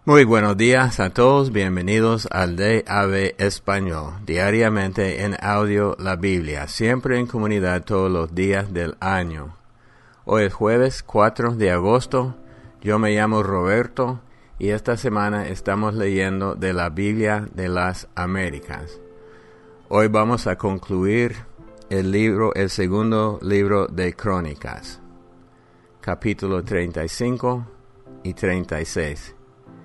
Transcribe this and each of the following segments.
Muy buenos días a todos, bienvenidos al DAB Español, diariamente en audio la Biblia, siempre en comunidad todos los días del año. Hoy es jueves 4 de agosto, yo me llamo Roberto y esta semana estamos leyendo de la Biblia de las Américas. Hoy vamos a concluir el segundo libro de Crónicas, capítulo 35 y 36.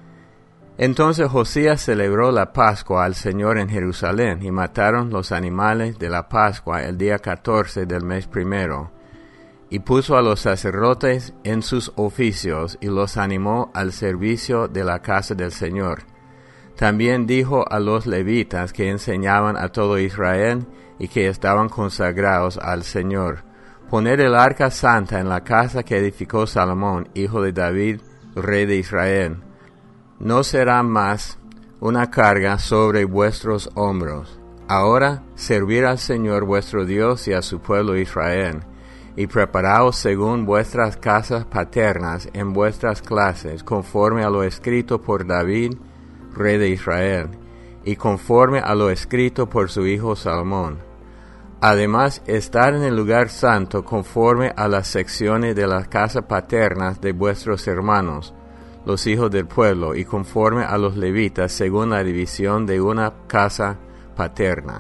Entonces Josías celebró la Pascua al Señor en Jerusalén y mataron los animales de la Pascua el día 14 del mes primero, y puso a los sacerdotes en sus oficios y los animó al servicio de la casa del Señor. También dijo a los levitas que enseñaban a todo Israel y que estaban consagrados al Señor: poned el arca santa en la casa que edificó Salomón, hijo de David, rey de Israel. No será más una carga sobre vuestros hombros. Ahora servir al Señor vuestro Dios y a su pueblo Israel, y preparaos según vuestras casas paternas en vuestras clases, conforme a lo escrito por David, rey de Israel, y conforme a lo escrito por su hijo Salomón. Además, estar en el lugar santo conforme a las secciones de las casas paternas de vuestros hermanos, los hijos del pueblo, y conforme a los levitas, según la división de una casa paterna.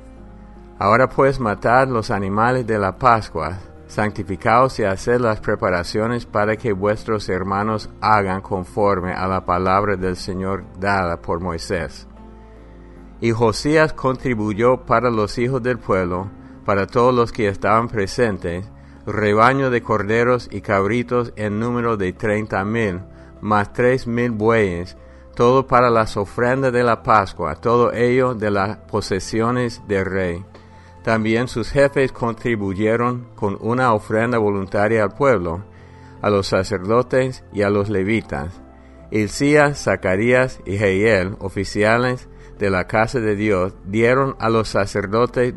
Ahora pues matad los animales de la Pascua, santificaos y haced las preparaciones para que vuestros hermanos hagan conforme a la palabra del Señor dada por Moisés. Y Josías contribuyó para los hijos del pueblo, para todos los que estaban presentes, rebaño de corderos y cabritos en número de 30,000, más 3,000 bueyes, todo para las ofrendas de la Pascua, todo ello de las posesiones del rey. También sus jefes contribuyeron con una ofrenda voluntaria al pueblo, a los sacerdotes y a los levitas. Hilcías, Zacarías y Jehiel, oficiales de la casa de Dios, dieron a los sacerdotes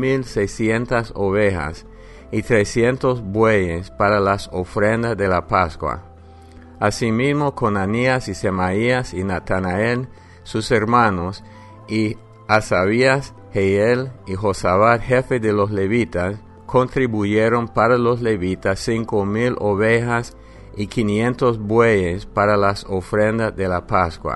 2,600 ovejas y 300 bueyes para las ofrendas de la Pascua. Asimismo, Conanías y Semaías y Natanael, sus hermanos, y Asabías, Jehiel y Josabad, jefe de los levitas, contribuyeron para los levitas 5,000 ovejas y 500 bueyes para las ofrendas de la Pascua.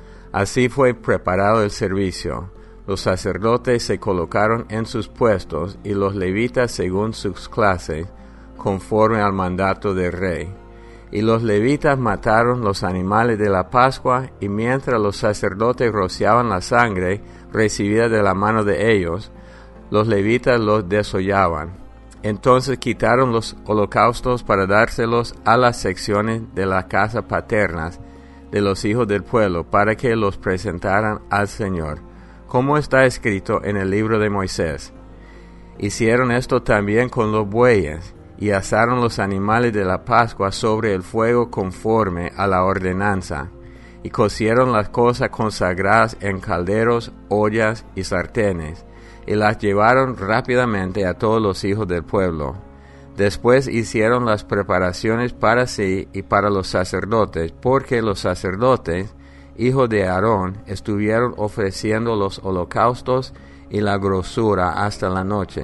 Así fue preparado el servicio. Los sacerdotes se colocaron en sus puestos y los levitas según sus clases, conforme al mandato del rey. Y los levitas mataron los animales de la Pascua, y mientras los sacerdotes rociaban la sangre recibida de la mano de ellos, los levitas los desollaban. Entonces quitaron los holocaustos para dárselos a las secciones de la casa paternas de los hijos del pueblo, para que los presentaran al Señor, como está escrito en el libro de Moisés. Hicieron esto también con los bueyes, y asaron los animales de la Pascua sobre el fuego conforme a la ordenanza, y cocieron las cosas consagradas en calderos, ollas y sartenes, y las llevaron rápidamente a todos los hijos del pueblo. Después hicieron las preparaciones para sí y para los sacerdotes, porque los sacerdotes, hijos de Aarón, estuvieron ofreciendo los holocaustos y la grosura hasta la noche.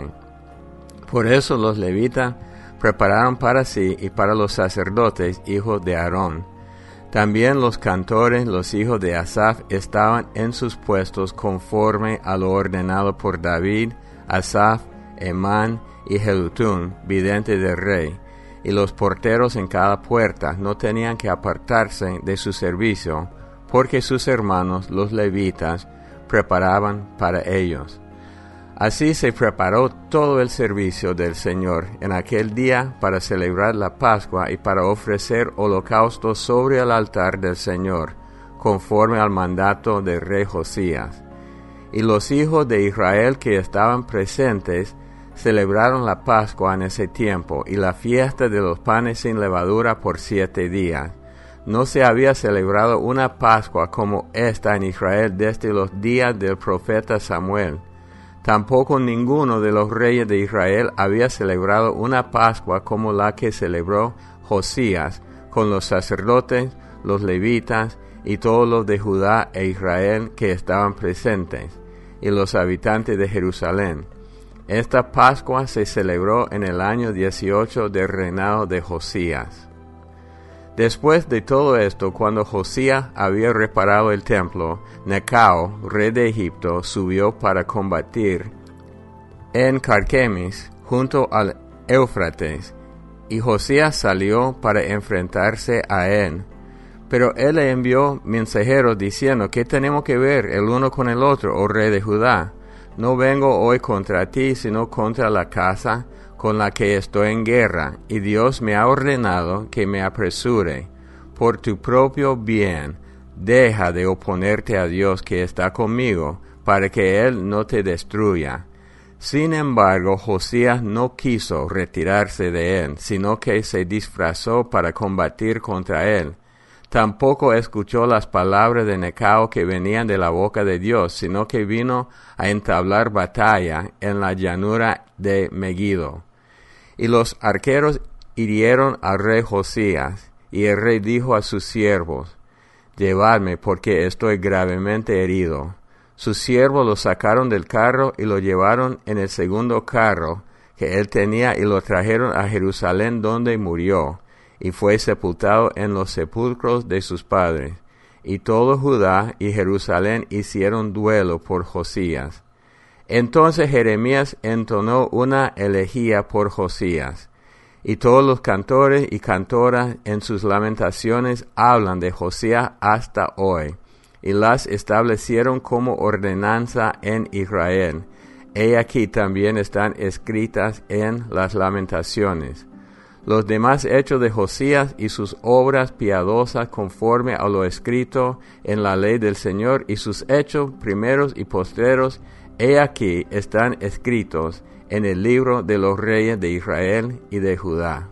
Por eso los levitas prepararon para sí y para los sacerdotes, hijos de Aarón. También los cantores, los hijos de Asaf, estaban en sus puestos conforme a lo ordenado por David, Asaf, Emán y Jedutún, vidente del rey. Y los porteros en cada puerta no tenían que apartarse de su servicio, porque sus hermanos, los levitas, preparaban para ellos. Así se preparó todo el servicio del Señor en aquel día para celebrar la Pascua y para ofrecer holocaustos sobre el altar del Señor, conforme al mandato del rey Josías. Y los hijos de Israel que estaban presentes celebraron la Pascua en ese tiempo y la fiesta de los panes sin levadura por 7 días. No se había celebrado una Pascua como esta en Israel desde los días del profeta Samuel. Tampoco ninguno de los reyes de Israel había celebrado una Pascua como la que celebró Josías, con los sacerdotes, los levitas y todos los de Judá e Israel que estaban presentes, y los habitantes de Jerusalén. Esta Pascua se celebró en el año 18 del reinado de Josías. Después de todo esto, cuando Josías había reparado el templo, Necao, rey de Egipto, subió para combatir en Carquemis, junto al Éufrates, y Josías salió para enfrentarse a él. Pero él le envió mensajeros diciendo: ¿qué tenemos que ver el uno con el otro, oh rey de Judá? No vengo hoy contra ti, sino contra la casa con la que estoy en guerra, y Dios me ha ordenado que me apresure. Por tu propio bien, deja de oponerte a Dios que está conmigo, para que Él no te destruya. Sin embargo, Josías no quiso retirarse de él, sino que se disfrazó para combatir contra él. Tampoco escuchó las palabras de Necao que venían de la boca de Dios, sino que vino a entablar batalla en la llanura de Megiddo. Y los arqueros hirieron al rey Josías, y el rey dijo a sus siervos: «Llevadme, porque estoy gravemente herido». Sus siervos lo sacaron del carro y lo llevaron en el segundo carro que él tenía y lo trajeron a Jerusalén, donde murió, y fue sepultado en los sepulcros de sus padres. Y todo Judá y Jerusalén hicieron duelo por Josías. Entonces Jeremías entonó una elegía por Josías, y todos los cantores y cantoras en sus lamentaciones hablan de Josías hasta hoy, y las establecieron como ordenanza en Israel. He aquí también están escritas en las lamentaciones. Los demás hechos de Josías y sus obras piadosas conforme a lo escrito en la ley del Señor, y sus hechos primeros y postreros, he aquí están escritos en el libro de los reyes de Israel y de Judá.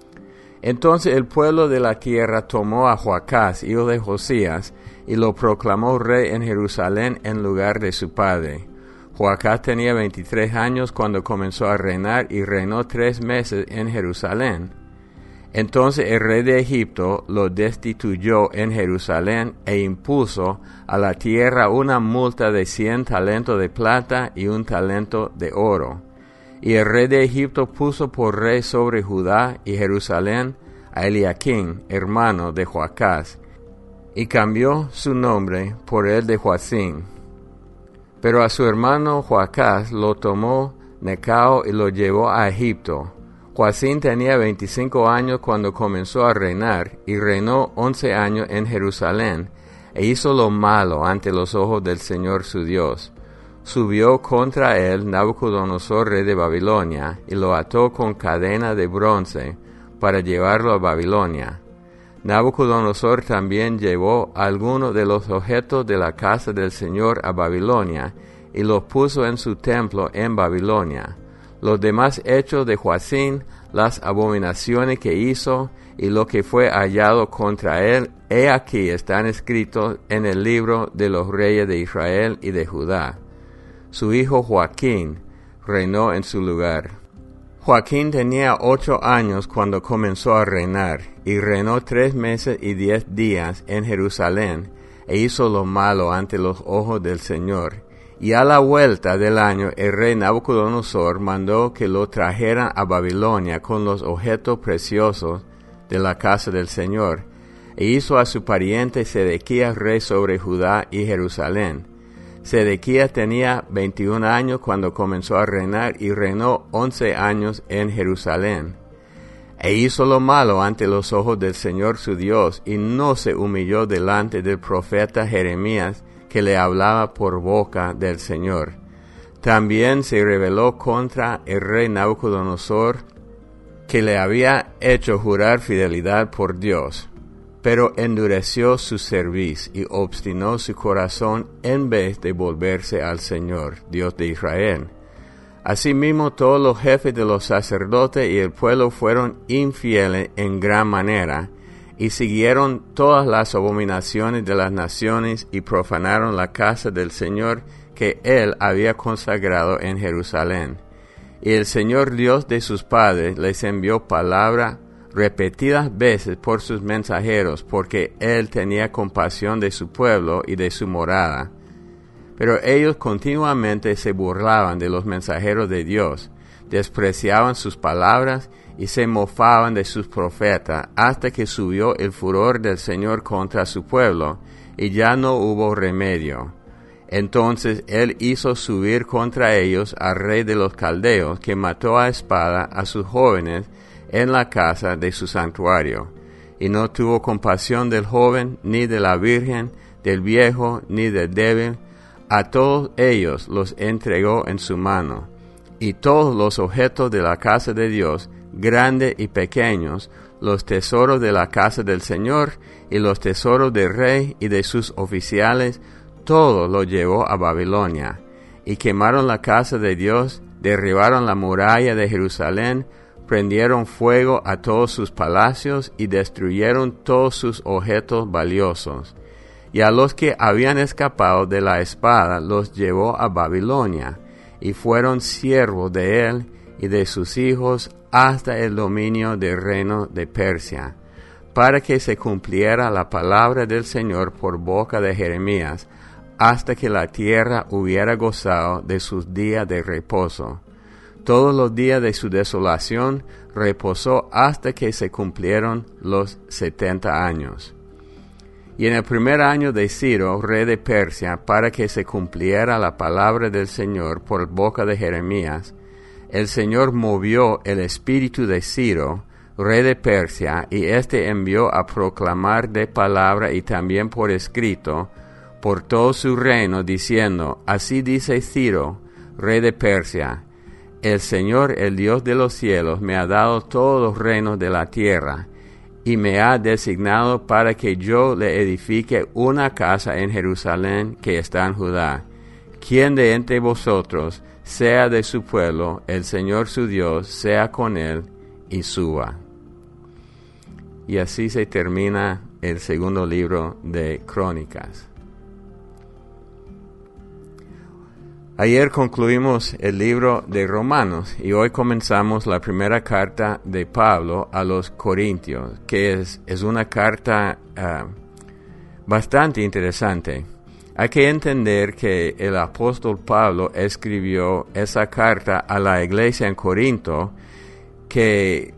Entonces el pueblo de la tierra tomó a Joacás, hijo de Josías, y lo proclamó rey en Jerusalén en lugar de su padre. Joacás tenía 23 años cuando comenzó a reinar, y reinó 3 meses en Jerusalén. Entonces el rey de Egipto lo destituyó en Jerusalén e impuso a la tierra una multa de 100 talentos de plata y 1 talento de oro. Y el rey de Egipto puso por rey sobre Judá y Jerusalén a Eliaquim, hermano de Joacás, y cambió su nombre por el de Joacim. Pero a su hermano Joacás lo tomó Necao y lo llevó a Egipto. Joacim tenía 25 años cuando comenzó a reinar, y reinó 11 años en Jerusalén, e hizo lo malo ante los ojos del Señor su Dios. Subió contra él Nabucodonosor, rey de Babilonia, y lo ató con cadena de bronce para llevarlo a Babilonia. Nabucodonosor también llevó algunos de los objetos de la casa del Señor a Babilonia, y los puso en su templo en Babilonia. Los demás hechos de Joacim, las abominaciones que hizo, y lo que fue hallado contra él, he aquí están escritos en el libro de los reyes de Israel y de Judá. Su hijo Joaquín reinó en su lugar. Joaquín tenía 8 años cuando comenzó a reinar, y reinó 3 meses y 10 días en Jerusalén, e hizo lo malo ante los ojos del Señor. Y a la vuelta del año, el rey Nabucodonosor mandó que lo trajeran a Babilonia con los objetos preciosos de la casa del Señor, e hizo a su pariente Sedequías rey sobre Judá y Jerusalén. Sedequías tenía 21 años cuando comenzó a reinar, y reinó 11 años en Jerusalén. E hizo lo malo ante los ojos del Señor su Dios, y no se humilló delante del profeta Jeremías, que le hablaba por boca del Señor. También se rebeló contra el rey Nabucodonosor, que le había hecho jurar fidelidad por Dios, pero endureció su cerviz y obstinó su corazón en vez de volverse al Señor, Dios de Israel. Asimismo, todos los jefes de los sacerdotes y el pueblo fueron infieles en gran manera, y siguieron todas las abominaciones de las naciones, y profanaron la casa del Señor que él había consagrado en Jerusalén. Y el Señor Dios de sus padres les envió palabra repetidas veces por sus mensajeros, porque él tenía compasión de su pueblo y de su morada. Pero ellos continuamente se burlaban de los mensajeros de Dios, despreciaban sus palabras y se mofaban de sus profetas, hasta que subió el furor del Señor contra su pueblo, y ya no hubo remedio. Entonces él hizo subir contra ellos al rey de los caldeos, que mató a espada a sus jóvenes en la casa de su santuario, y no tuvo compasión del joven, ni de la virgen, del viejo, ni del débil. A todos ellos los entregó en su mano, y todos los objetos de la casa de Dios, grandes y pequeños, los tesoros de la casa del Señor, y los tesoros del rey y de sus oficiales, todo lo llevó a Babilonia. Y quemaron la casa de Dios, derribaron la muralla de Jerusalén, prendieron fuego a todos sus palacios, y destruyeron todos sus objetos valiosos. Y a los que habían escapado de la espada los llevó a Babilonia, y fueron siervos de él y de sus hijos hasta el dominio del reino de Persia, para que se cumpliera la palabra del Señor por boca de Jeremías, hasta que la tierra hubiera gozado de sus días de reposo. Todos los días de su desolación reposó hasta que se cumplieron los 70 años. Y en el primer año de Ciro, rey de Persia, para que se cumpliera la palabra del Señor por boca de Jeremías, el Señor movió el espíritu de Ciro, rey de Persia, y éste envió a proclamar de palabra y también por escrito por todo su reino, diciendo: Así dice Ciro, rey de Persia: El Señor, el Dios de los cielos, me ha dado todos los reinos de la tierra, y me ha designado para que yo le edifique una casa en Jerusalén que está en Judá. Quien de entre vosotros sea de su pueblo, el Señor su Dios sea con él y suba. Y así se termina el segundo libro de Crónicas. Ayer concluimos el libro de Romanos y hoy comenzamos la primera carta de Pablo a los Corintios, que es una carta bastante interesante. Hay que entender que el apóstol Pablo escribió esa carta a la iglesia en Corinto que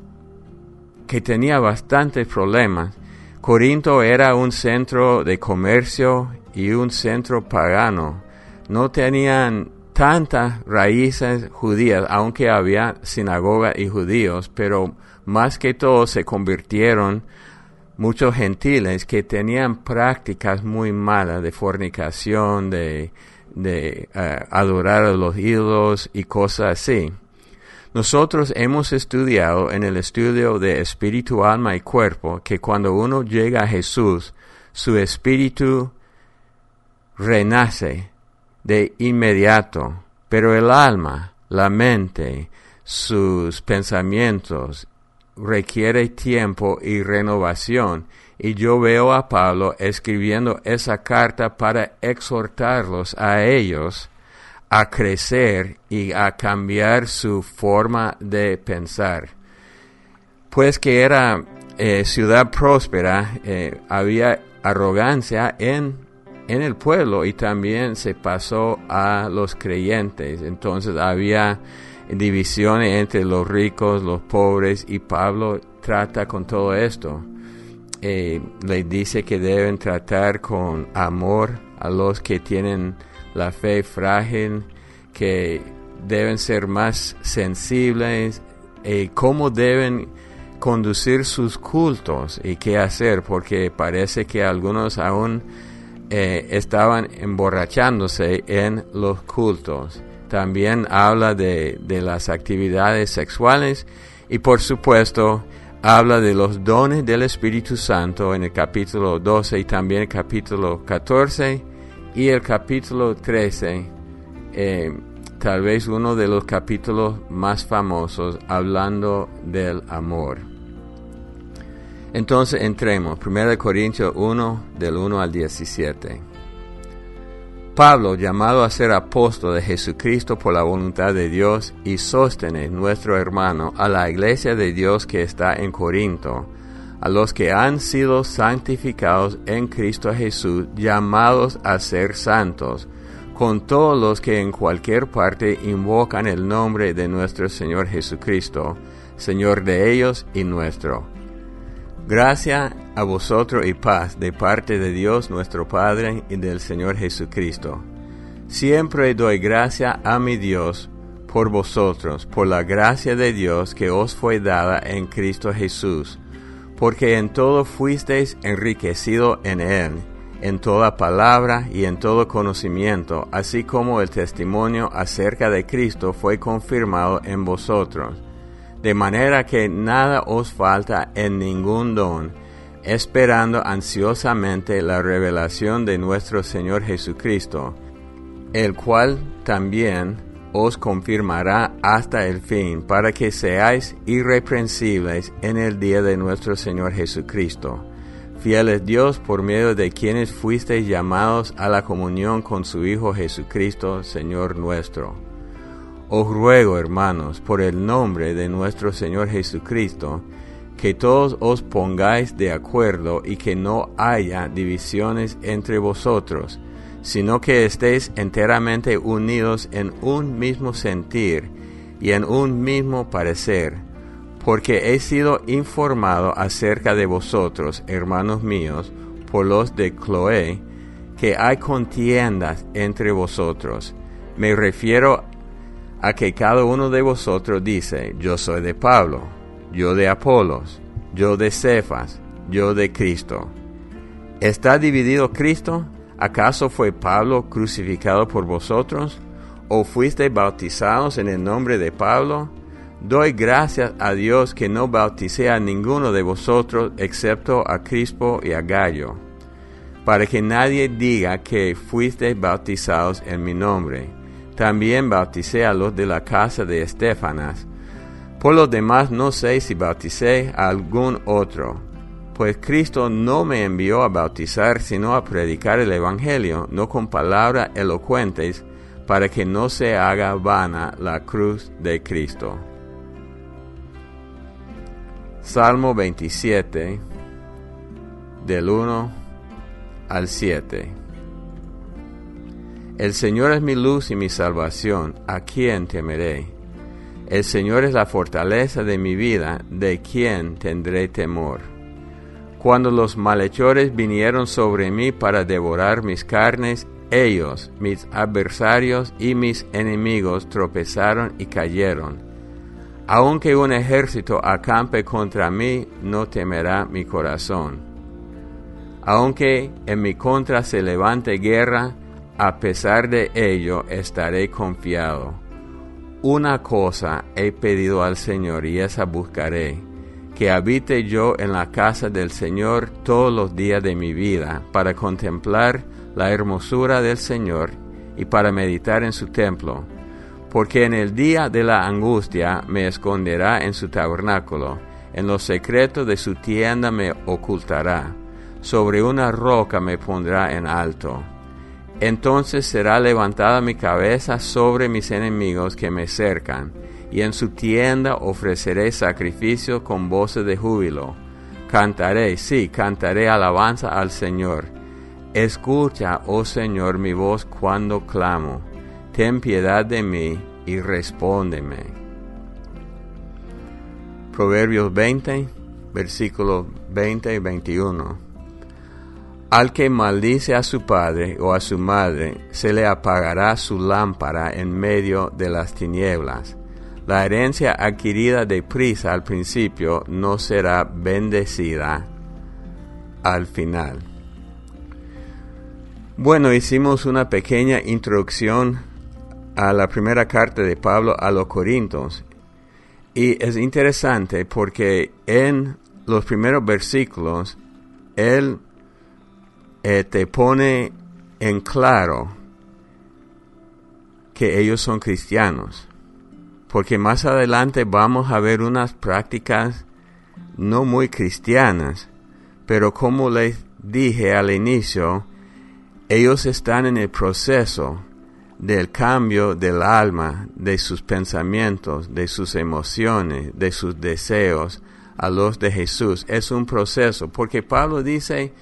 tenía bastantes problemas. Corinto era un centro de comercio y un centro pagano. No tenían tantas raíces judías, aunque había sinagoga y judíos, pero más que todo se convirtieron muchos gentiles que tenían prácticas muy malas de fornicación, de adorar a los ídolos y cosas así. Nosotros hemos estudiado en el estudio de espíritu, alma y cuerpo que cuando uno llega a Jesús, su espíritu renace de inmediato, pero el alma, la mente, sus pensamientos requiere tiempo y renovación. Y yo veo a Pablo escribiendo esa carta para exhortarlos a ellos a crecer y a cambiar su forma de pensar. Pues que era ciudad próspera, había arrogancia en el pueblo y también se pasó a los creyentes. Entonces había divisiones entre los ricos, los pobres, y Pablo trata con todo esto. Les dice que deben tratar con amor a los que tienen la fe frágil, que deben ser más sensibles, cómo deben conducir sus cultos y qué hacer, porque parece que algunos aún estaban emborrachándose en los cultos. También habla de las actividades sexuales y por supuesto habla de los dones del Espíritu Santo en el capítulo 12 y también el capítulo 14 y el capítulo 13, tal vez uno de los capítulos más famosos, hablando del amor. Entonces entremos, 1 Corintios 1, del 1 al 17. Pablo, llamado a ser apóstol de Jesucristo por la voluntad de Dios, y Sóstenes, nuestro hermano, a la iglesia de Dios que está en Corinto, a los que han sido santificados en Cristo Jesús, llamados a ser santos, con todos los que en cualquier parte invocan el nombre de nuestro Señor Jesucristo, Señor de ellos y nuestro. Gracia a vosotros y paz de parte de Dios nuestro Padre y del Señor Jesucristo. Siempre doy gracia a mi Dios por vosotros, por la gracia de Dios que os fue dada en Cristo Jesús, porque en todo fuisteis enriquecido en Él, en toda palabra y en todo conocimiento, así como el testimonio acerca de Cristo fue confirmado en vosotros, de manera que nada os falta en ningún don, esperando ansiosamente la revelación de nuestro Señor Jesucristo, el cual también os confirmará hasta el fin, para que seáis irreprensibles en el día de nuestro Señor Jesucristo. Fiel es Dios, por medio de quienes fuisteis llamados a la comunión con su Hijo Jesucristo, Señor nuestro. Os ruego, hermanos, por el nombre de nuestro Señor Jesucristo, que todos os pongáis de acuerdo y que no haya divisiones entre vosotros, sino que estéis enteramente unidos en un mismo sentir y en un mismo parecer, porque he sido informado acerca de vosotros, hermanos míos, por los de Cloé, que hay contiendas entre vosotros. Me refiero a que cada uno de vosotros dice, yo soy de Pablo, yo de Apolos, yo de Cefas, yo de Cristo. ¿Está dividido Cristo? ¿Acaso fue Pablo crucificado por vosotros? ¿O fuisteis bautizados en el nombre de Pablo? Doy gracias a Dios que no bauticé a ninguno de vosotros excepto a Crispo y a Gallo, para que nadie diga que fuisteis bautizados en mi nombre. También bauticé a los de la casa de Estéfanas. Por lo demás no sé si bauticé a algún otro, pues Cristo no me envió a bautizar, sino a predicar el Evangelio, no con palabras elocuentes, para que no se haga vana la cruz de Cristo. Salmo 27, del 1 al 7. El Señor es mi luz y mi salvación, ¿a quién temeré? El Señor es la fortaleza de mi vida, ¿de quién tendré temor? Cuando los malhechores vinieron sobre mí para devorar mis carnes, ellos, mis adversarios y mis enemigos, tropezaron y cayeron. Aunque un ejército acampe contra mí, no temerá mi corazón. Aunque en mi contra se levante guerra, a pesar de ello estaré confiado. Una cosa he pedido al Señor y esa buscaré, que habite yo en la casa del Señor todos los días de mi vida, para contemplar la hermosura del Señor y para meditar en su templo. Porque en el día de la angustia me esconderá en su tabernáculo, en los secretos de su tienda me ocultará, sobre una roca me pondrá en alto. Entonces será levantada mi cabeza sobre mis enemigos que me cercan, y en su tienda ofreceré sacrificio con voces de júbilo. Cantaré, sí, cantaré alabanza al Señor. Escucha, oh Señor, mi voz cuando clamo. Ten piedad de mí y respóndeme. Proverbios 20, versículos 20 y 21. Al que maldice a su padre o a su madre, se le apagará su lámpara en medio de las tinieblas. La herencia adquirida deprisa al principio no será bendecida al final. Bueno, hicimos una pequeña introducción a la primera carta de Pablo a los Corintios. Y es interesante porque en los primeros versículos, él te pone en claro que ellos son cristianos, porque más adelante vamos a ver unas prácticas no muy cristianas, pero como les dije al inicio, Ellos están en el proceso del cambio del alma, de sus pensamientos, de sus emociones, de sus deseos a los de Jesús. Es un proceso, porque Pablo dice,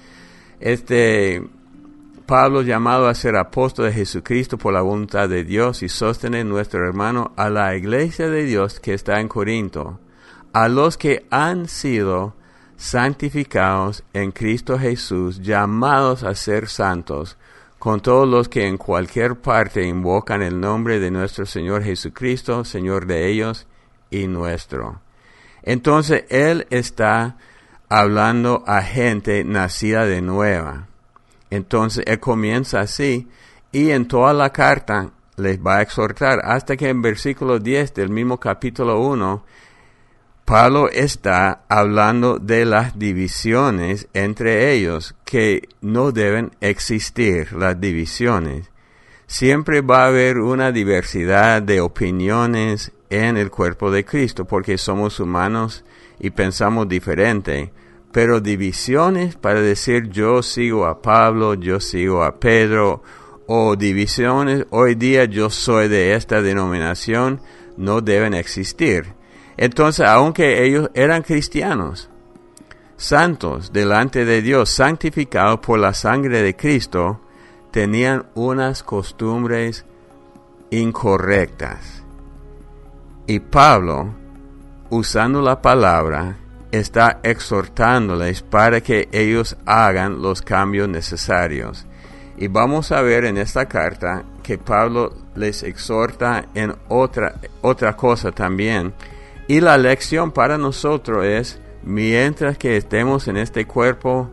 Pablo llamado a ser apóstol de Jesucristo por la voluntad de Dios y sostener nuestro hermano a la iglesia de Dios que está en Corinto, a los que han sido santificados en Cristo Jesús, llamados a ser santos, con todos los que en cualquier parte invocan el nombre de nuestro Señor Jesucristo, Señor de ellos y nuestro. Entonces, Él está hablando a gente nacida de nueva. Entonces, Él comienza así, y en toda la carta les va a exhortar, hasta que en versículo 10 del mismo capítulo 1, Pablo está hablando de las divisiones entre ellos, que no deben existir las divisiones. Siempre va a haber una diversidad de opiniones en el cuerpo de Cristo, porque somos humanos y pensamos diferente. Pero divisiones para decir yo sigo a Pablo, yo sigo a Pedro, o divisiones, hoy día yo soy de esta denominación, no deben existir. Entonces, aunque ellos eran cristianos, santos delante de Dios, santificados por la sangre de Cristo, tenían unas costumbres incorrectas. Y Pablo, usando la palabra, está exhortándoles para que ellos hagan los cambios necesarios. Y vamos a ver en esta carta que Pablo les exhorta en otra cosa también. Y la lección para nosotros es, mientras que estemos en este cuerpo,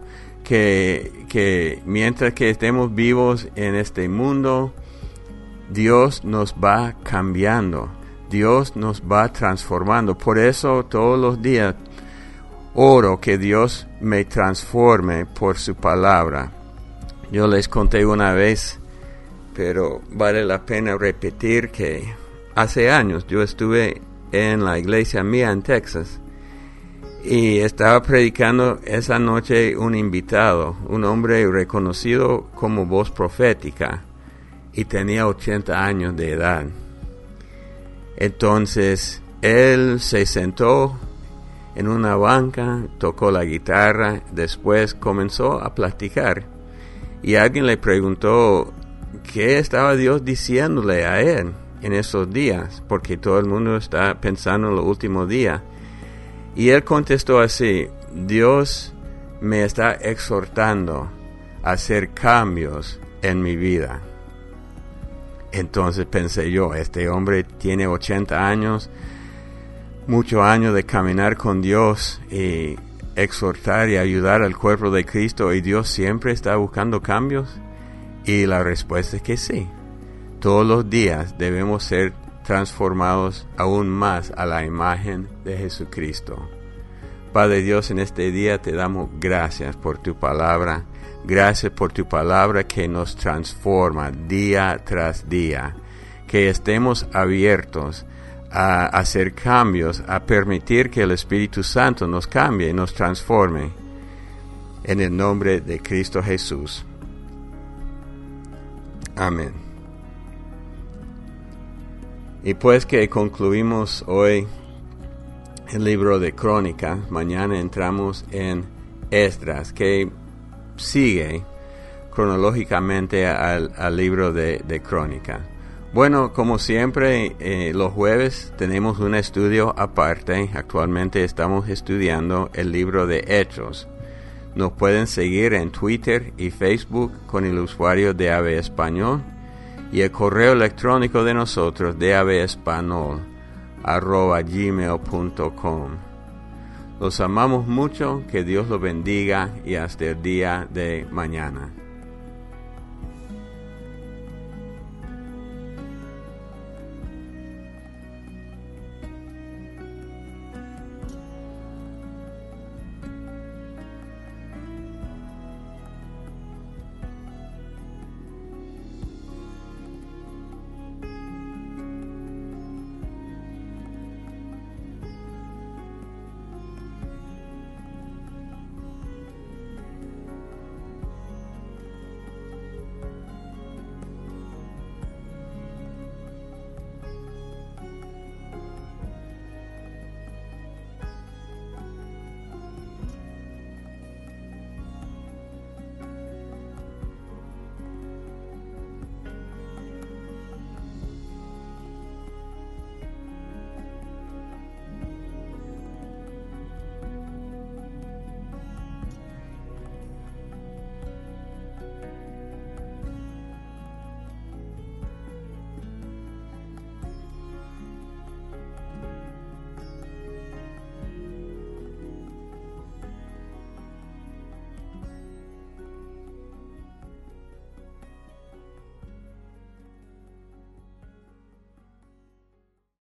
que mientras que estemos vivos en este mundo, Dios nos va cambiando, Dios nos va transformando. Por eso todos los días oro que Dios me transforme por su palabra. Yo les conté una vez, pero vale la pena repetir que hace años yo estuve en la iglesia mía en Texas y estaba predicando esa noche un invitado, un hombre reconocido como voz profética, y tenía 80 años de edad. Entonces él se sentó en una banca, tocó la guitarra, después comenzó a platicar y alguien le preguntó qué estaba Dios diciéndole a él en esos días, porque todo el mundo está pensando en los últimos días. Y él contestó así: Dios me está exhortando a hacer cambios en mi vida. Entonces pensé yo, este hombre tiene 80 años, muchos años de caminar con Dios y exhortar y ayudar al cuerpo de Cristo, y Dios siempre está buscando cambios. Y la respuesta es que sí. Todos los días debemos ser transformados aún más a la imagen de Jesucristo. Padre Dios, en este día te damos gracias por tu palabra. Gracias por tu palabra que nos transforma día tras día. Que estemos abiertos a hacer cambios, a permitir que el Espíritu Santo nos cambie y nos transforme. En el nombre de Cristo Jesús. Amén. Y pues que concluimos hoy el libro de Crónicas, mañana entramos en Esdras, que sigue cronológicamente al libro de Crónicas. Bueno, como siempre, los jueves tenemos un estudio aparte. Actualmente estamos estudiando el libro de Hechos. Nos pueden seguir en Twitter y Facebook con el usuario de DAB Español, y el correo electrónico de nosotros, dabespanol@gmail.com. Los amamos mucho, que Dios los bendiga y hasta el día de mañana.